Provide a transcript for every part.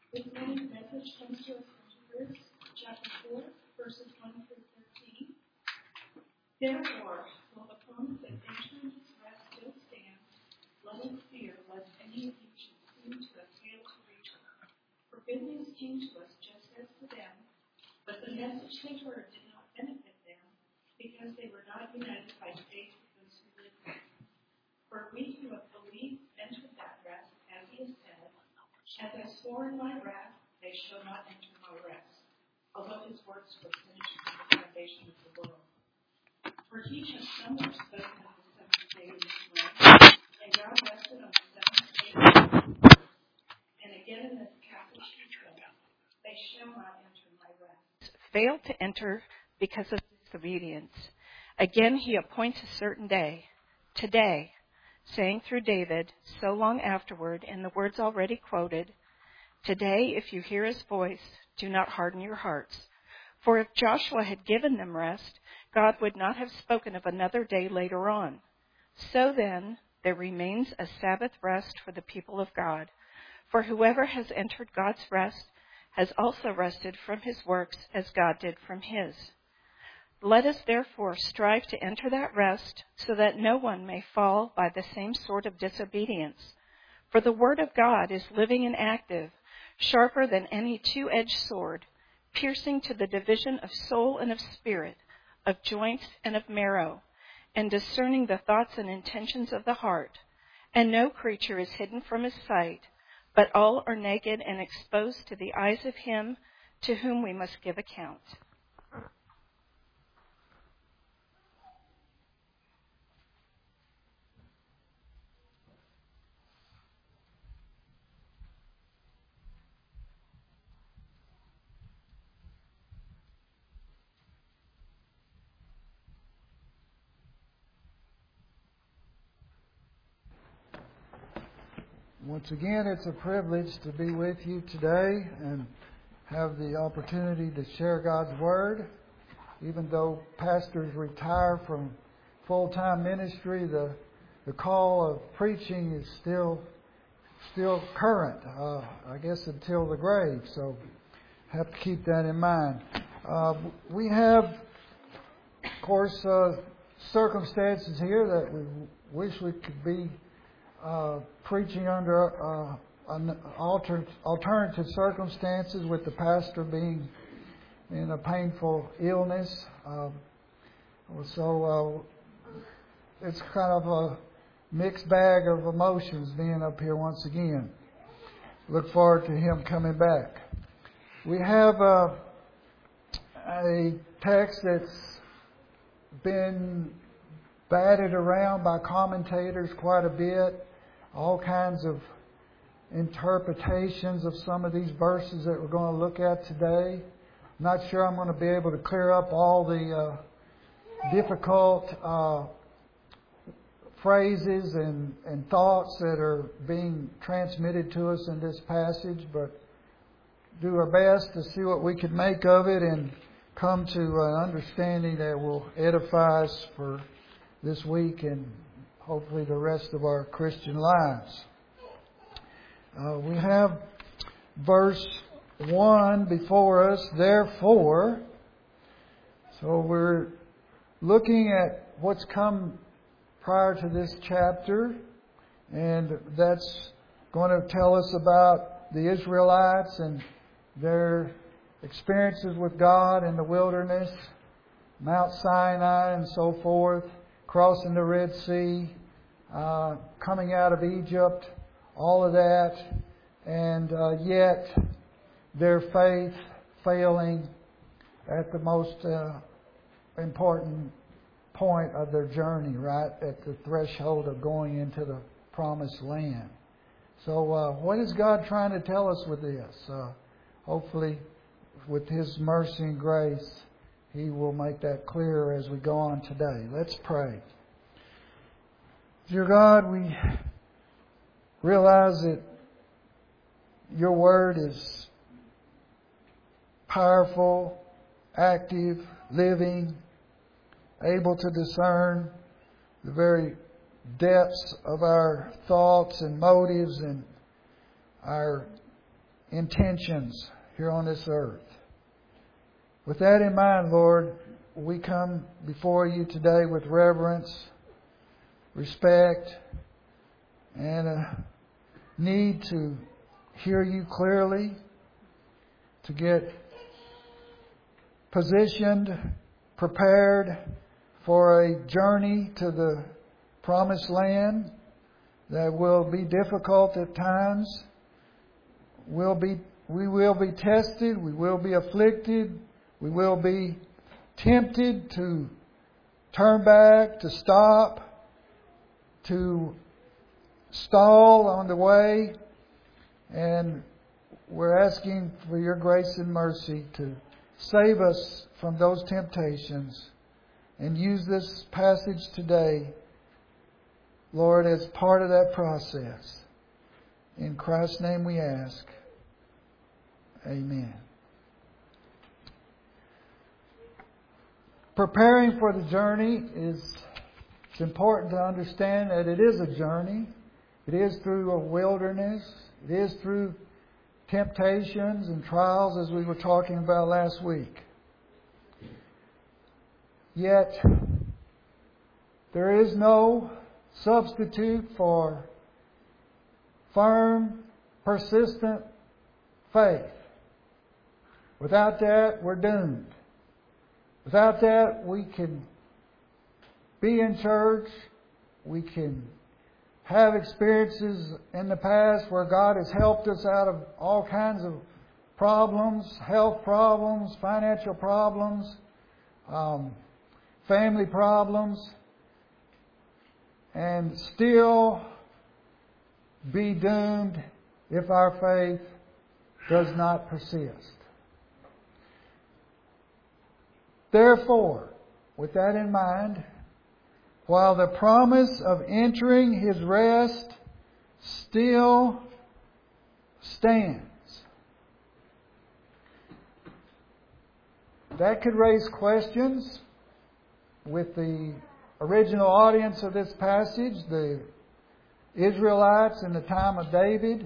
This morning's message comes to us from Hebrews chapter 4, verses 1 through 13. Therefore, while the promise of entering his rest still stands, let us fear lest any of you should seem to have failed to reach it. For good news came to us just as to them, but the message they heard did not benefit them, because they were not united by faith with those who lived there. For we who have believed entered that rest, as he has said, as I swore in my wrath, they shall not enter my rest, although his works were finished from the foundation of the world. For he has somewhere spoken of the seventh day of his rest, and God rested on the seventh day of his rest. And again in this passage he said, they shall not enter my rest. Failed to enter because of disobedience. Again he appoints a certain day, today, saying through David, so long afterward, in the words already quoted, today, if you hear his voice, do not harden your hearts. For if Joshua had given them rest, God would not have spoken of another day later on. So then, there remains a Sabbath rest for the people of God. For whoever has entered God's rest has also rested from his works as God did from his. Let us therefore strive to enter that rest, so that no one may fall by the same sort of disobedience. For the word of God is living and active, sharper than any two-edged sword, piercing to the division of soul and of spirit, of joints and of marrow, and discerning the thoughts and intentions of the heart. And no creature is hidden from his sight, but all are naked and exposed to the eyes of him to whom we must give account. Once again, it's a privilege to be with you today and have the opportunity to share God's Word. Even though pastors retire from full-time ministry, the call of preaching is still current, I guess until the grave. So have to keep that in mind. We have, of course, circumstances here that we wish we could be preaching under alternative circumstances, with the pastor being in a painful illness. So it's kind of a mixed bag of emotions being up here once again. Look forward to him coming back. We have a text that's been batted around by commentators quite a bit. All kinds of interpretations of some of these verses that we're going to look at today. I'm not sure I'm going to be able to clear up all the difficult phrases and thoughts that are being transmitted to us in this passage, but do our best to see what we can make of it and come to an understanding that will edify us for this week and hopefully the rest of our Christian lives. We have verse 1 before us, therefore. So we're looking at what's come prior to this chapter, and that's going to tell us about the Israelites and their experiences with God in the wilderness, Mount Sinai and so forth, crossing the Red Sea, coming out of Egypt, all of that, and yet their faith failing at the most important point of their journey, right at the threshold of going into the promised land. So what is God trying to tell us with this? Hopefully, with His mercy and grace, He will make that clearer as we go on today. Let's pray. Dear God, we realize that Your Word is powerful, active, living, able to discern the very depths of our thoughts and motives and our intentions here on this earth. With that in mind, Lord, we come before you today with reverence, respect, and a need to hear you clearly, to get positioned, prepared for a journey to the promised land that will be difficult at times. We will be tested, we will be afflicted, we will be tempted to turn back, to stop, to stall on the way. And we're asking for your grace and mercy to save us from those temptations and use this passage today, Lord, as part of that process. In Christ's name we ask. Amen. Preparing for the journey it's important to understand that it is a journey. It is through a wilderness. It is through temptations and trials, as we were talking about last week. Yet, there is no substitute for firm, persistent faith. Without that, we're doomed. Without that, we can be in church. We can have experiences in the past where God has helped us out of all kinds of problems, health problems, financial problems, family problems, and still be doomed if our faith does not persist. Therefore, with that in mind, while the promise of entering His rest still stands, that could raise questions with the original audience of this passage, the Israelites in the time of David.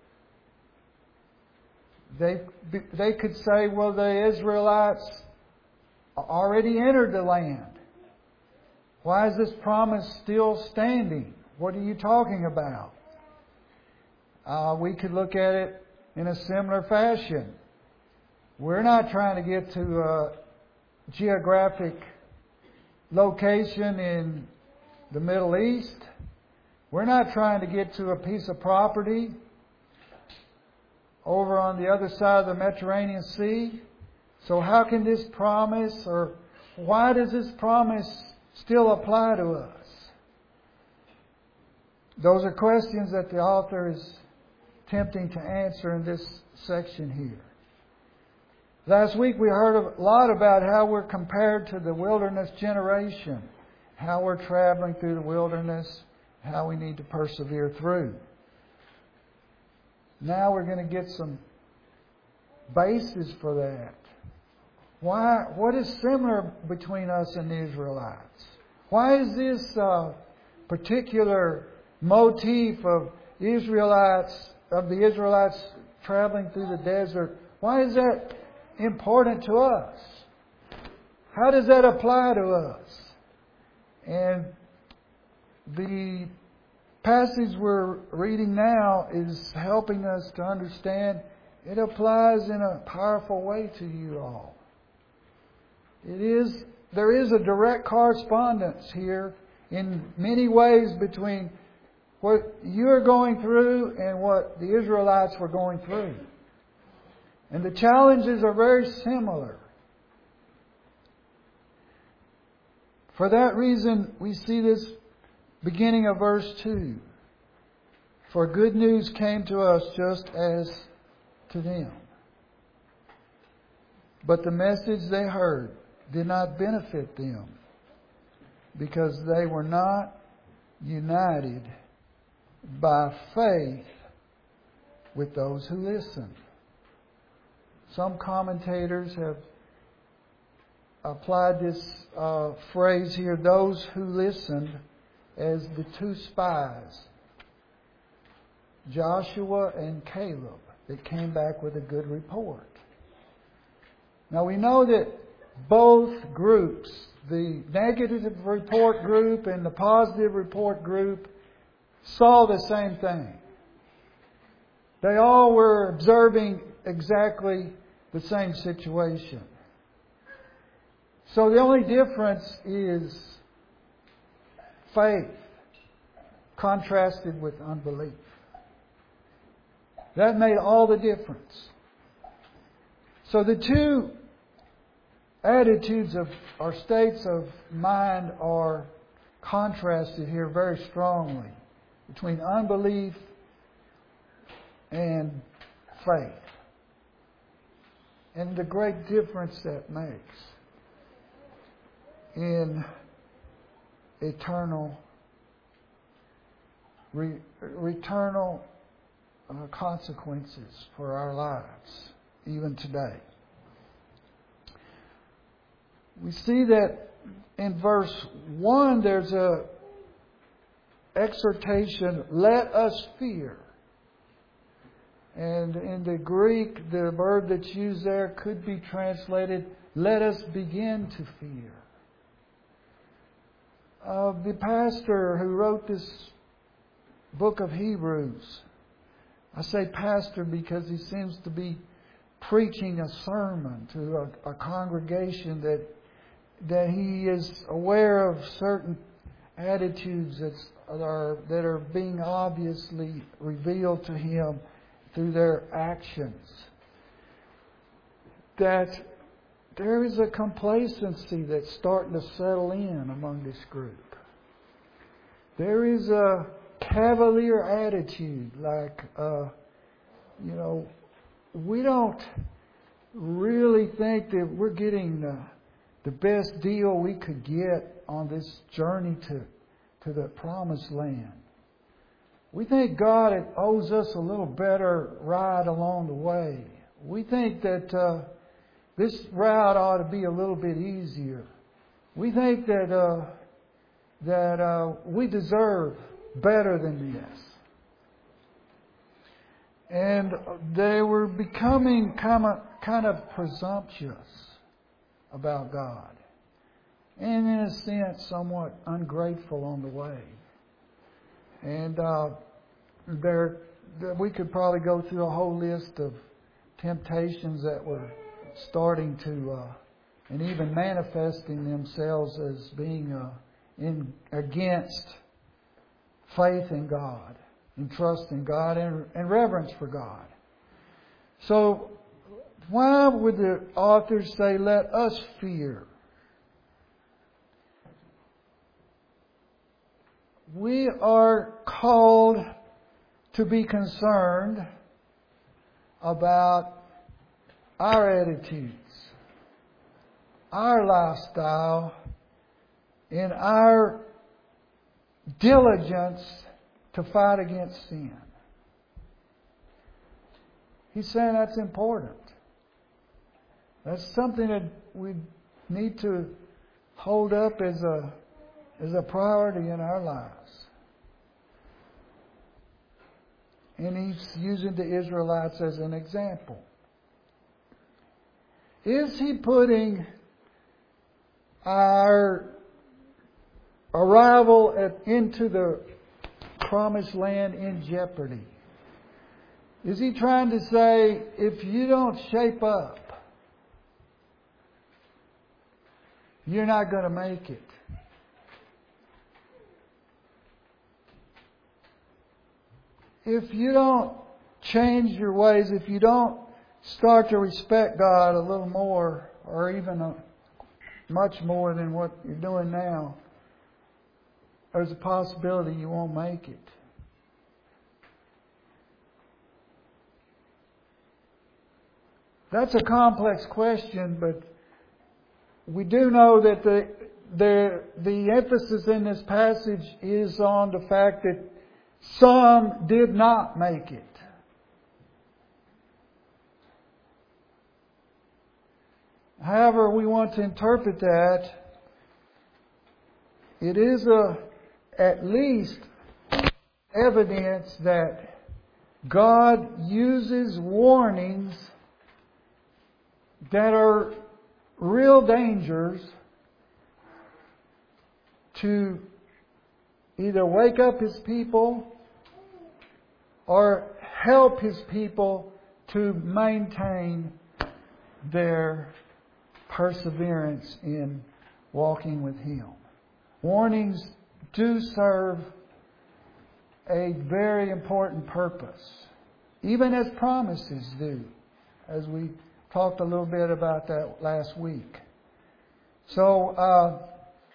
They could say, well, the Israelites already entered the land. Why is this promise still standing? What are you talking about? We could look at it in a similar fashion. We're not trying to get to a geographic location in the Middle East. We're not trying to get to a piece of property over on the other side of the Mediterranean Sea. So how can this promise, or why does this promise still apply to us? Those are questions that the author is attempting to answer in this section here. Last week we heard a lot about how we're compared to the wilderness generation, how we're traveling through the wilderness, how we need to persevere through. Now we're going to get some basis for that. What is similar between us and the Israelites? Why is this particular motif of the Israelites traveling through the desert? Why is that important to us? How does that apply to us? And the passage we're reading now is helping us to understand it applies in a powerful way to you all. There is a direct correspondence here in many ways between what you're going through and what the Israelites were going through. And the challenges are very similar. For that reason, we see this beginning of verse 2. For good news came to us just as to them. But the message they heard did not benefit them because they were not united by faith with those who listened. Some commentators have applied this phrase here, those who listened, as the two spies, Joshua and Caleb. that came back with a good report. Now we know that both groups, the negative report group and the positive report group, saw the same thing. They all were observing exactly the same situation. So the only difference is faith contrasted with unbelief. That made all the difference. So the two attitudes of or states of mind are contrasted here very strongly between unbelief and faith. And the great difference that makes in eternal consequences for our lives, even today. We see that in verse 1 there's a exhortation, let us fear. And in the Greek, the verb that's used there could be translated, let us begin to fear. The pastor who wrote this book of Hebrews, I say pastor because he seems to be preaching a sermon to a congregation that he is aware of certain attitudes that are being obviously revealed to him through their actions. That there is a complacency that's starting to settle in among this group. There is a cavalier attitude, like, we don't really think that we're getting the best deal we could get on this journey to the promised land. We think God owes us a little better ride along the way. We think that this route ought to be a little bit easier. We think that we deserve better than this. And they were becoming kind of presumptuous about God. And in a sense, somewhat ungrateful on the way. And we could probably go through a whole list of temptations that were starting to, and even manifesting themselves as being against faith in God, and trust in God, and reverence for God. So, why would the authors say, let us fear? We are called to be concerned about our attitudes, our lifestyle, and our diligence to fight against sin. He's saying that's important. That's something that we need to hold up as a priority in our lives. And he's using the Israelites as an example. Is he putting our arrival into the promised land in jeopardy? Is he trying to say, if you don't shape up, you're not going to make it? If you don't change your ways, if you don't start to respect God a little more, or even much more than what you're doing now, there's a possibility you won't make it. That's a complex question, but we do know that the emphasis in this passage is on the fact that some did not make it. However we want to interpret that, it is at least evidence that God uses warnings that are real dangers to either wake up His people or help His people to maintain their perseverance in walking with Him. Warnings do serve a very important purpose, even as promises do, as we talked a little bit about that last week. So,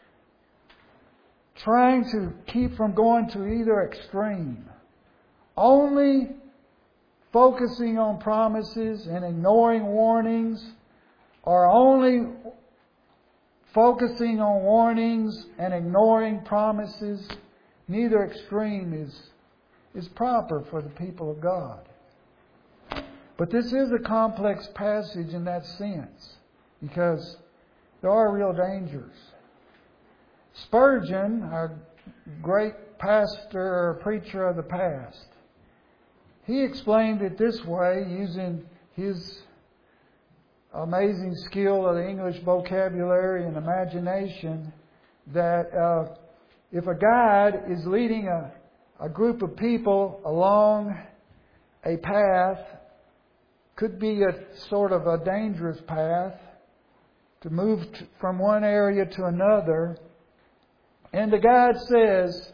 trying to keep from going to either extreme, only focusing on promises and ignoring warnings, or only focusing on warnings and ignoring promises, neither extreme is proper for the people of God. But this is a complex passage in that sense, because there are real dangers. Spurgeon, our great pastor or preacher of the past, he explained it this way, using his amazing skill of the English vocabulary and imagination, that if a guide is leading a group of people along a path, could be a sort of a dangerous path to move from one area to another, and the guide says,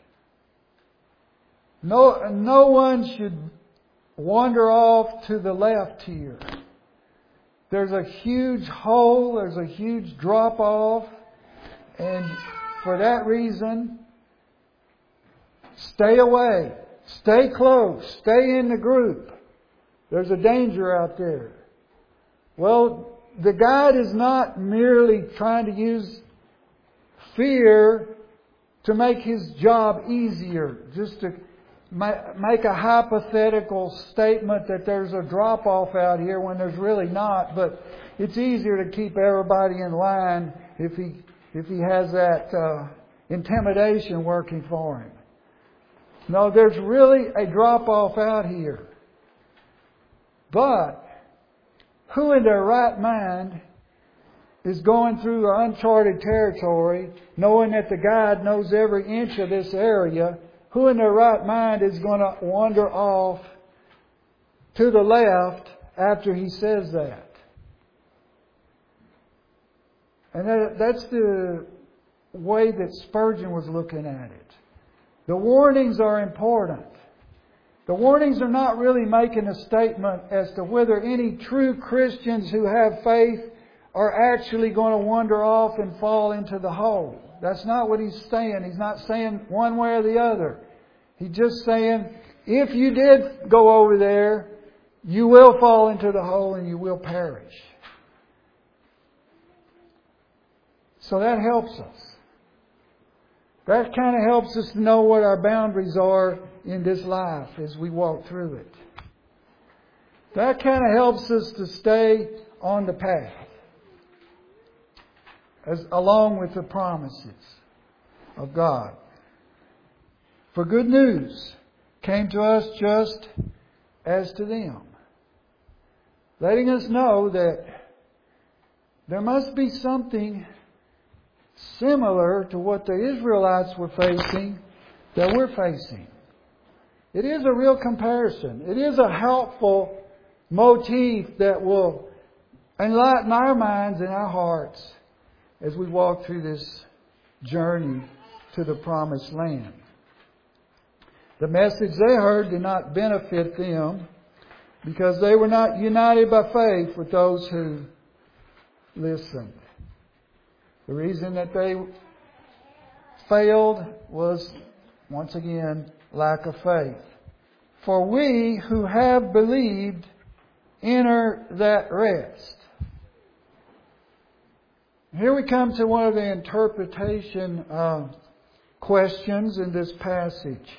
no one should wander off to the left here. There's a huge hole, there's a huge drop off, and for that reason, stay away, stay close, stay in the group. There's a danger out there. Well, the guide is not merely trying to use fear to make his job easier, just to make a hypothetical statement that there's a drop-off out here when there's really not, but it's easier to keep everybody in line if he has that intimidation working for him. No, there's really a drop-off out here. But who in their right mind is going through uncharted territory, knowing that the guide knows every inch of this area? Who in their right mind is going to wander off to the left after he says that? And that's the way that Spurgeon was looking at it. The warnings are important. The warnings are not really making a statement as to whether any true Christians who have faith are actually going to wander off and fall into the hole. That's not what he's saying. He's not saying one way or the other. He's just saying, if you did go over there, you will fall into the hole and you will perish. So that helps us. That kind of helps us to know what our boundaries are in this life as we walk through it. That kind of helps us to stay on the path, along with the promises of God. For good news came to us just as to them, letting us know that there must be something similar to what the Israelites were facing that we're facing. It is a real comparison. It is a helpful motif that will enlighten our minds and our hearts as we walk through this journey to the promised land. The message they heard did not benefit them because they were not united by faith with those who listened. The reason that they failed was, once again, lack of faith. For we who have believed enter that rest. Here we come to one of the interpretation questions in this passage.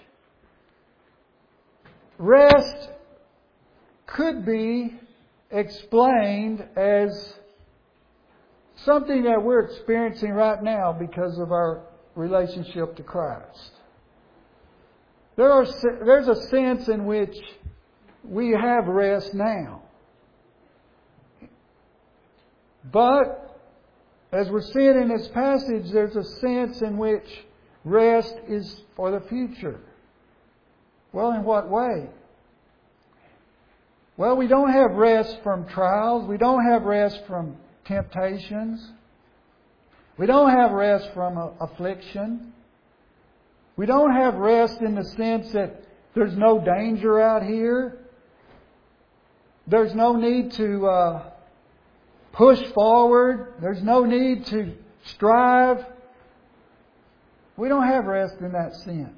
Rest could be explained as something that we're experiencing right now because of our relationship to Christ. There's a sense in which we have rest now. But, as we're seeing in this passage, there's a sense in which rest is for the future. Well, in what way? Well, we don't have rest from trials. We don't have rest from temptations. We don't have rest from affliction. We don't have rest in the sense that there's no danger out here. There's no need to push forward. There's no need to strive. We don't have rest in that sense.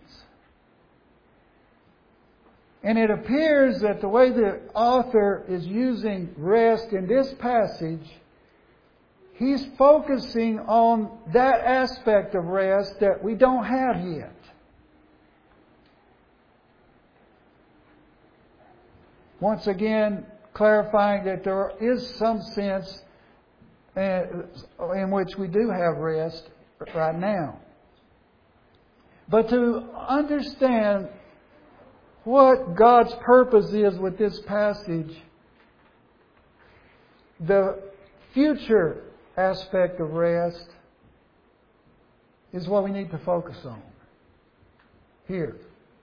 And it appears that the way the author is using rest in this passage, he's focusing on that aspect of rest that we don't have yet. Once again, clarifying that there is some sense in which we do have rest right now. But to understand what God's purpose is with this passage, the future aspect of rest is what we need to focus on here.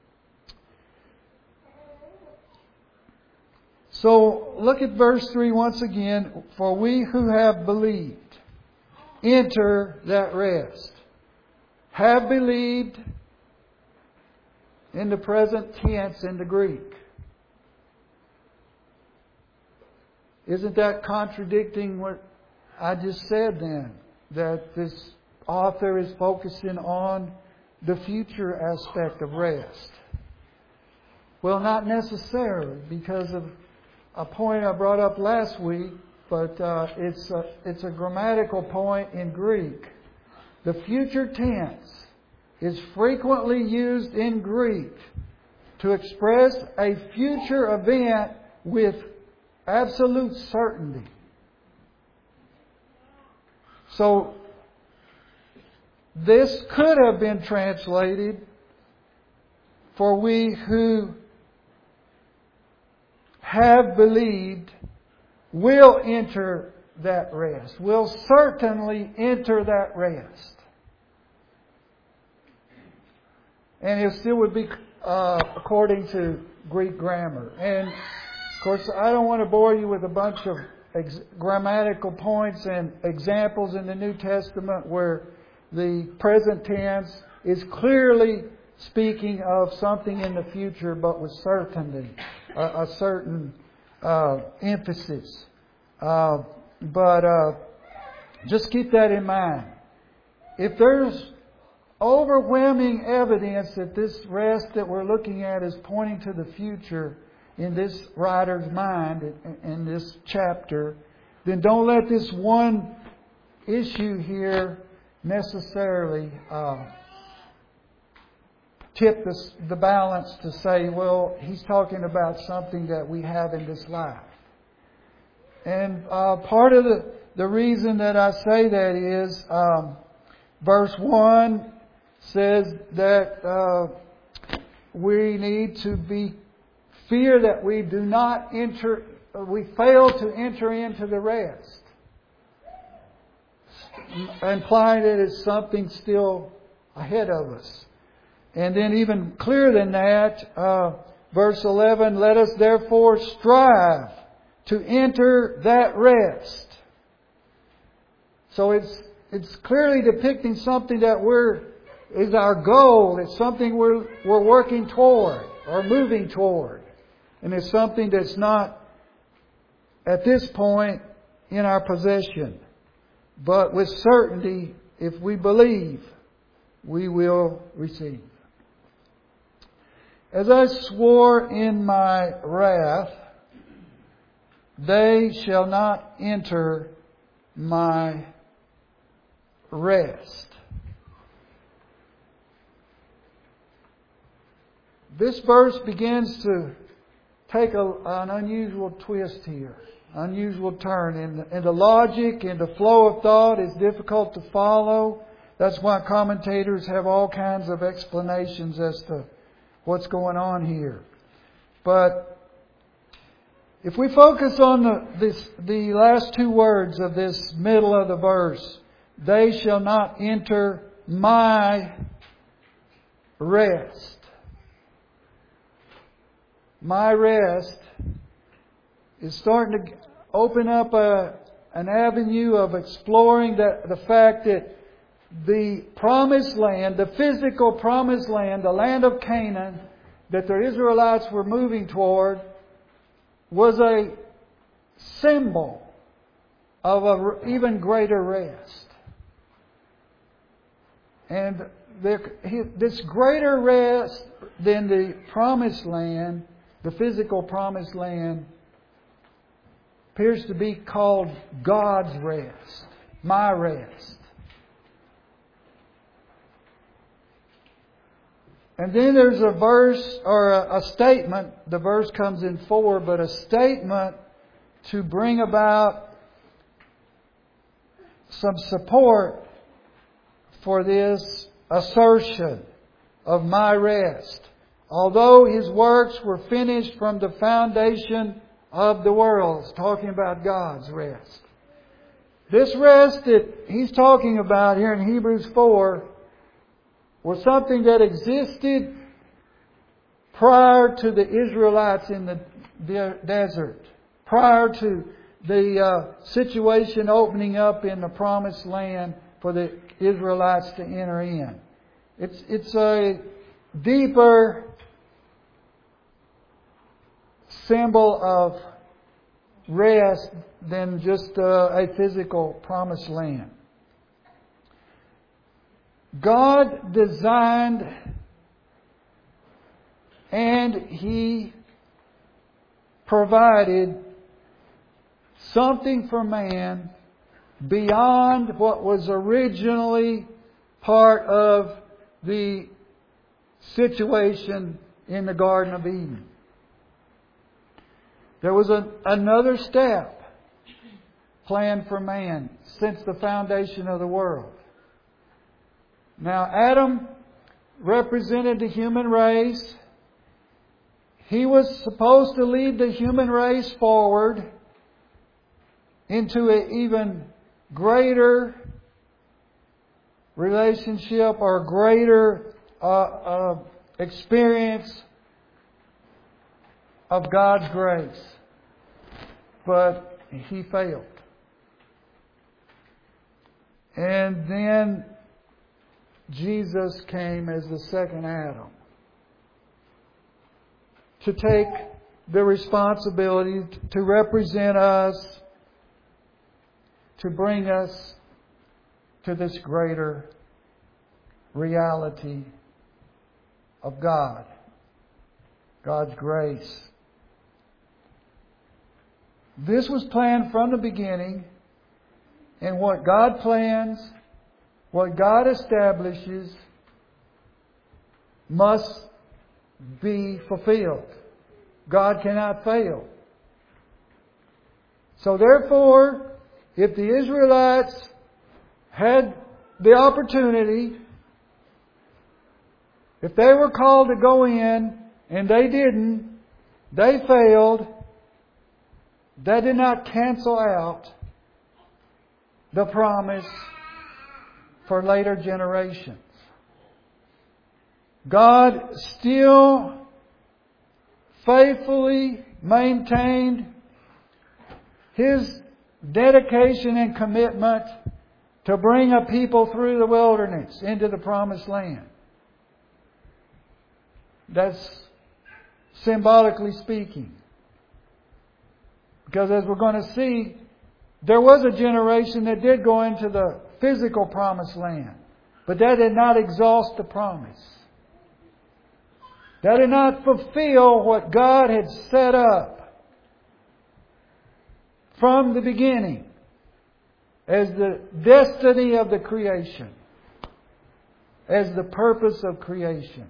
So look at verse 3 once again. For we who have believed enter that rest. Have believed in the present tense in the Greek. Isn't that contradicting what I just said then? That this author is focusing on the future aspect of rest. Well, not necessarily, because of a point I brought up last week, but it's a grammatical point in Greek. The future tense is frequently used in Greek to express a future event with absolute certainty. So, this could have been translated, for we who have believed will enter that rest. Will certainly enter that rest. And it still would be according to Greek grammar. And, of course, I don't want to bore you with a bunch of grammatical points and examples in the New Testament where the present tense is clearly speaking of something in the future, but with certainty, a certain emphasis. But just keep that in mind. If there's overwhelming evidence that this rest that we're looking at is pointing to the future in this writer's mind, in this chapter, then don't let this one issue here necessarily tip the balance to say, well, he's talking about something that we have in this life. And part of the reason that I say that is verse 1 says that we need to fear that we do not enter, we fail to enter into the rest, implying that it's something still ahead of us. And then even clearer than that, verse 11, let us therefore strive to enter that rest. So it's clearly depicting something that is our goal. It's something we're working toward or moving toward. And it's something that's not at this point in our possession. But with certainty, if we believe, we will receive. As I swore in my wrath, they shall not enter my rest. This verse begins to take an unusual twist here, unusual turn. And the logic and the flow of thought is difficult to follow. That's why commentators have all kinds of explanations as to what's going on here. But if we focus on the last two words of this middle of the verse, they shall not enter my rest. My rest is starting to open up an avenue of exploring the fact that the promised land, the physical promised land, the land of Canaan that the Israelites were moving toward, was a symbol of an even greater rest. And this greater rest than the promised land, the physical promised land, appears to be called God's rest, my rest. And then there's a verse or a statement. The verse comes in 4, but a statement to bring about some support for this assertion of my rest. Although His works were finished from the foundation of the world. It's talking about God's rest. This rest that He's talking about here in Hebrews 4 was something that existed prior to the Israelites in the desert. Prior to the situation opening up in the promised land for the Israelites to enter in. It's a deeper symbol of rest than just a physical promised land. God designed and He provided something for man beyond what was originally part of the situation in the Garden of Eden. There was another step planned for man since the foundation of the world. Now, Adam represented the human race. He was supposed to lead the human race forward into an even greater relationship or greater experience of God's grace. But he failed. And then Jesus came as the second Adam to take the responsibility to represent us, to bring us to this greater reality of God, God's grace. This was planned from the beginning, and what God plans, what God establishes, must be fulfilled. God cannot fail. So therefore, if the Israelites had the opportunity, if they were called to go in and they didn't, they failed, that did not cancel out the promise for later generations. God still faithfully maintained His dedication and commitment to bring a people through the wilderness into the promised land. That's symbolically speaking. Because as we're going to see, there was a generation that did go into the physical promised land. But that did not exhaust the promise. That did not fulfill what God had set up from the beginning as the destiny of the creation, as the purpose of creation.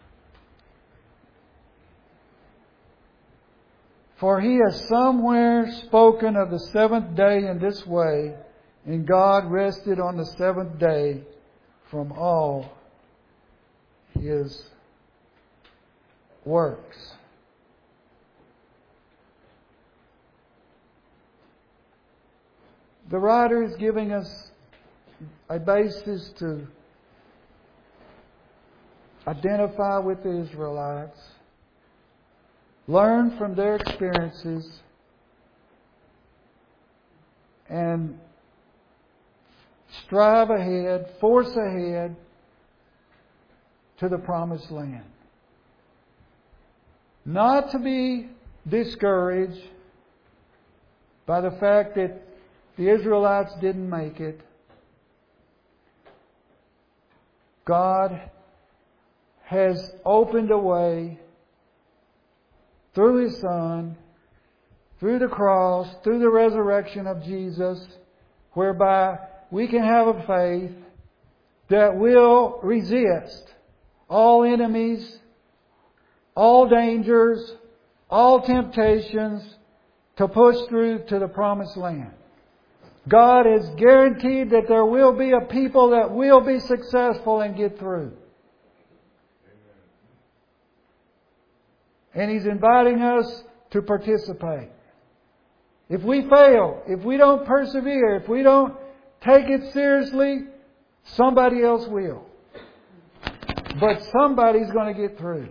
For He has somewhere spoken of the seventh day in this way, and God rested on the seventh day from all His works. the writer is giving us a basis to identify with the Israelites, learn from their experiences, and strive ahead, force ahead to the promised land. Not to be discouraged by the fact that the Israelites didn't make it. God has opened a way through His Son, through the cross, through the resurrection of Jesus, whereby we can have a faith that will resist all enemies, all dangers, all temptations to push through to the promised land. God has guaranteed that there will be a people that will be successful and get through. And He's inviting us to participate. If we fail, if we don't persevere, if we don't take it seriously, somebody else will. But somebody's going to get through.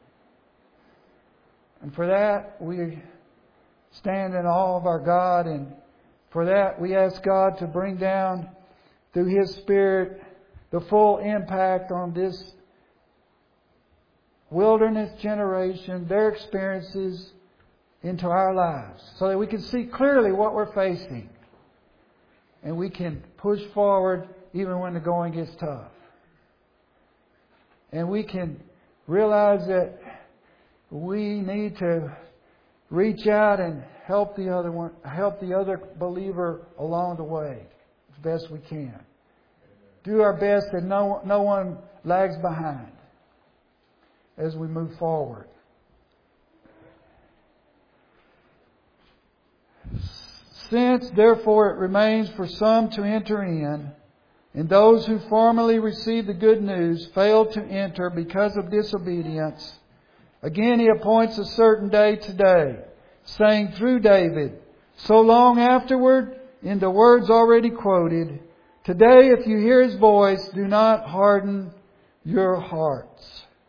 And for that, we stand in awe of our God. And for that, we ask God to bring down, through His Spirit, the full impact on this wilderness generation, their experiences into our lives, so that we can see clearly what we're facing. And we can push forward even when the going gets tough. And we can realize that we need to reach out and help the other believer along the way as best we can. Do our best that no one lags behind as we move forward. Since, therefore, it remains for some to enter in, and those who formerly received the good news failed to enter because of disobedience, again He appoints a certain day today, saying through David, so long afterward, in the words already quoted, today if you hear His voice, do not harden your hearts.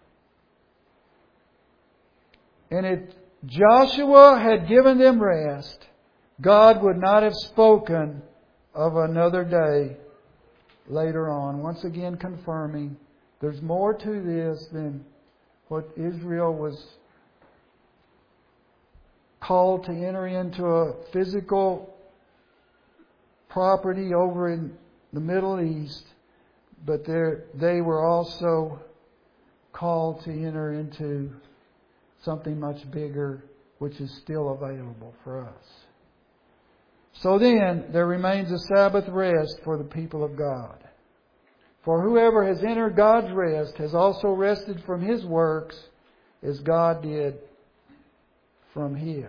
And if Joshua had given them rest, God would not have spoken of another day later on. Once again confirming there's more to this than what Israel was called to enter into a physical property over in the Middle East, but they were also called to enter into something much bigger, which is still available for us. So then, there remains a Sabbath rest for the people of God. For whoever has entered God's rest has also rested from his works as God did from His.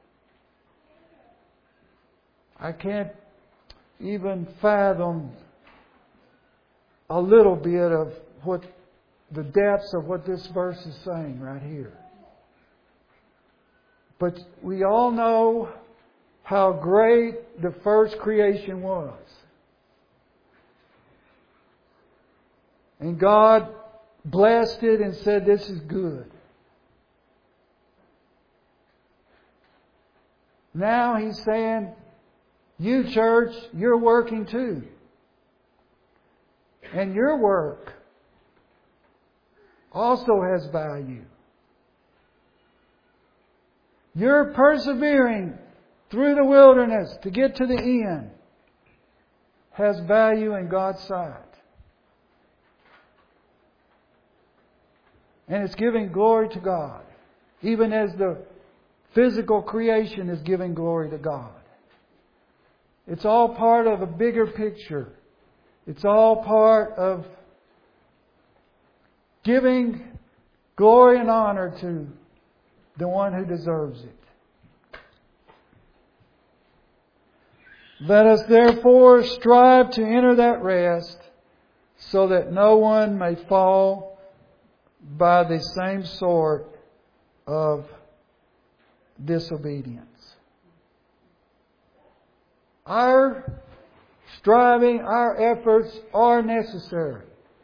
I can't even fathom a little bit of what the depths of what this verse is saying right here. But we all know how great the first creation was. And God blessed it and said, this is good. Now He's saying, you church, you're working too. And your work also has value. You're persevering through the wilderness to get to the end has value in God's sight. And it's giving glory to God. Even as the physical creation is giving glory to God. It's all part of a bigger picture. It's all part of giving glory and honor to the one who deserves it. Let us therefore strive to enter that rest, so that no one may fall by the same sort of disobedience. Our striving, our efforts are necessary.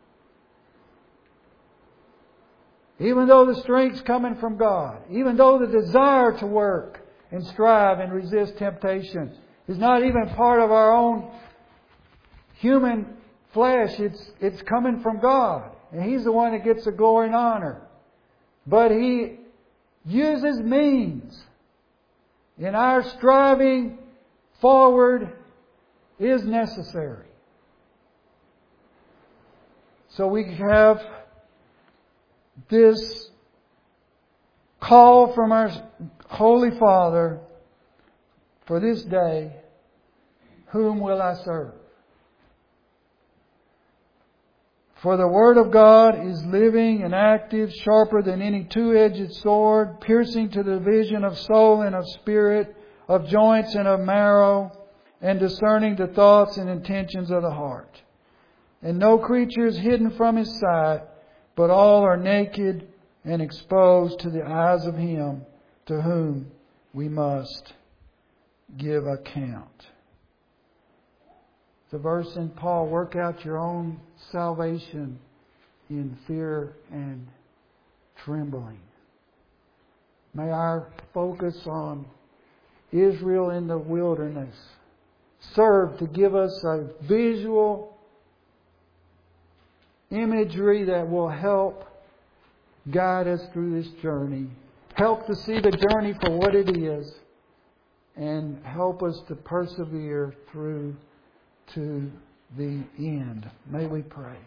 Even though the strength's coming from God, even though the desire to work and strive and resist temptation is not even part of our own human flesh, it's coming from God. And He's the one that gets the glory and honor. But He uses means. In our striving forward is necessary. So we have this call from our Holy Father for this day: whom will I serve? For the Word of God is living and active, sharper than any two-edged sword, piercing to the division of soul and of spirit, of joints and of marrow, and discerning the thoughts and intentions of the heart. And no creature is hidden from His sight, but all are naked and exposed to the eyes of Him to whom we must give account. The verse in Paul, work out your own salvation in fear and trembling. May our focus on Israel in the wilderness serve to give us a visual imagery that will help guide us through this journey. Help to see the journey for what it is, and help us to persevere through to the end. May we pray.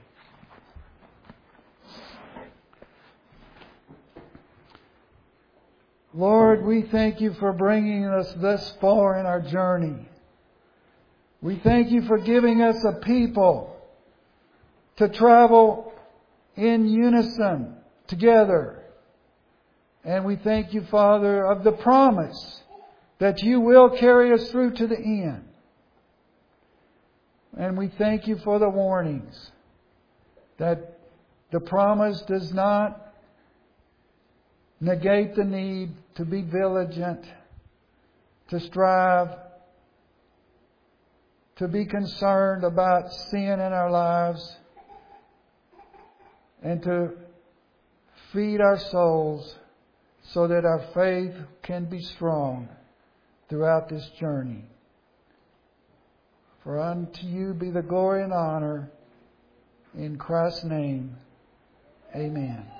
Lord, we thank You for bringing us thus far in our journey. We thank You for giving us a people to travel in unison together. And we thank You, Father, of the promise that You will carry us through to the end. And we thank You for the warnings that the promise does not negate the need to be vigilant, to strive, to be concerned about sin in our lives, and to feed our souls so that our faith can be strong throughout this journey. For unto You be the glory and honor. In Christ's name, amen.